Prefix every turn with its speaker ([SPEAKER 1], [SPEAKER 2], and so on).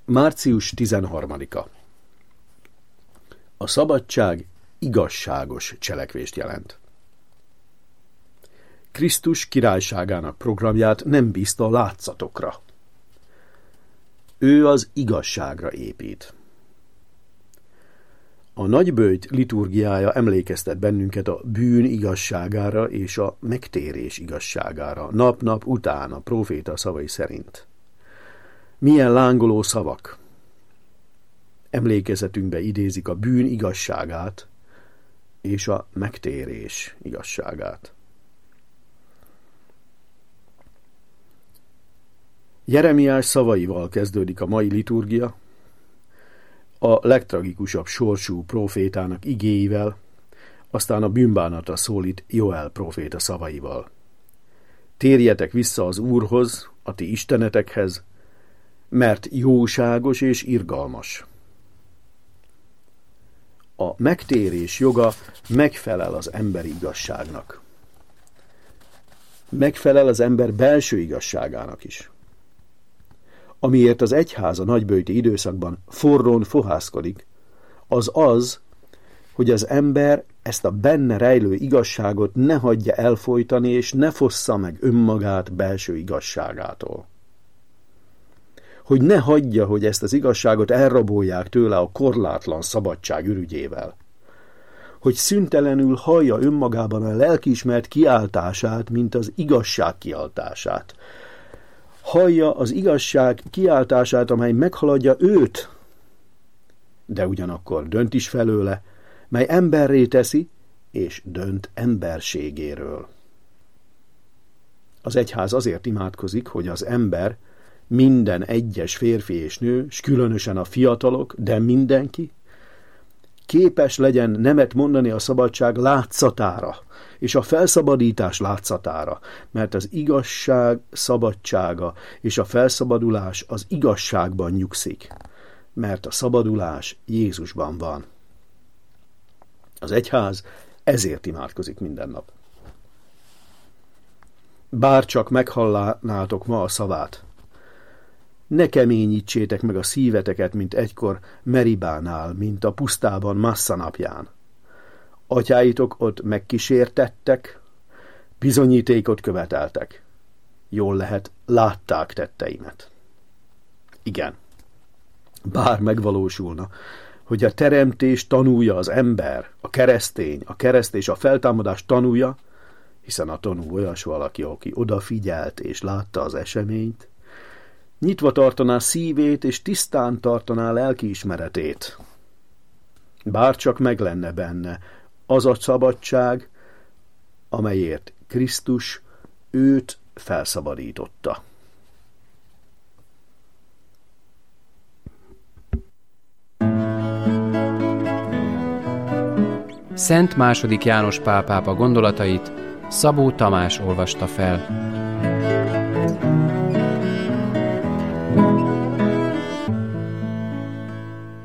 [SPEAKER 1] Március 13-a. A szabadság igazságos cselekvést jelent. Krisztus királyságának programját nem bízta a látszatokra. Ő az igazságra épít. A nagyböjt liturgiája emlékeztet bennünket a bűn igazságára és a megtérés igazságára, nap-nap után a próféta szavai szerint. Milyen lángoló szavak! Emlékezetünkbe idézik a bűn igazságát és a megtérés igazságát. Jeremiás szavaival kezdődik a mai liturgia, a legtragikusabb sorsú prófétának igéivel, aztán a bűnbánatra szólít Joel próféta szavaival. Térjetek vissza az Úrhoz, a ti istenetekhez, mert jóságos és irgalmas. A megtérés joga megfelel az emberi igazságnak. Megfelel az ember belső igazságának is. Amiért az egyház a nagyböjti időszakban forrón fohászkodik, az, hogy az ember ezt a benne rejlő igazságot ne hagyja elfojtani, és ne fossza meg önmagát belső igazságától. Hogy ne hagyja, hogy ezt az igazságot elrabolják tőle a korlátlan szabadság ürügyével. Hogy szüntelenül hallja önmagában a lelkiismeret kiáltását, mint az igazság kiáltását. Hallja az igazság kiáltását, amely meghaladja őt, de ugyanakkor dönt is felőle, mely emberré teszi, és dönt emberségéről. Az egyház azért imádkozik, hogy az ember, minden egyes férfi és nő, s különösen a fiatalok, de mindenki, képes legyen nemet mondani a szabadság látszatára, és a felszabadítás látszatára, mert az igazság szabadsága és a felszabadulás az igazságban nyugszik, mert a szabadulás Jézusban van. Az egyház ezért imádkozik minden nap. Bár csak meghallanátok ma a szavát, ne keményítsétek meg a szíveteket, mint egykor Meribánál, mint a pusztában Massza napján. Atyáitok ott megkísértettek, bizonyítékot követeltek. Jól lehet, látták tetteimet. Igen, bár megvalósulna, hogy a teremtés tanúja az ember, a keresztény, a kereszt és a feltámadás tanúja, hiszen a tanú olyas valaki, aki odafigyelt és látta az eseményt, nyitva tartaná szívét és tisztán tartaná lelkiismeretét. Bár csak meg lenne benne az a szabadság, amelyért Krisztus őt felszabadította.
[SPEAKER 2] Szent II. János Pál pápa gondolatait Szabó Tamás olvasta fel.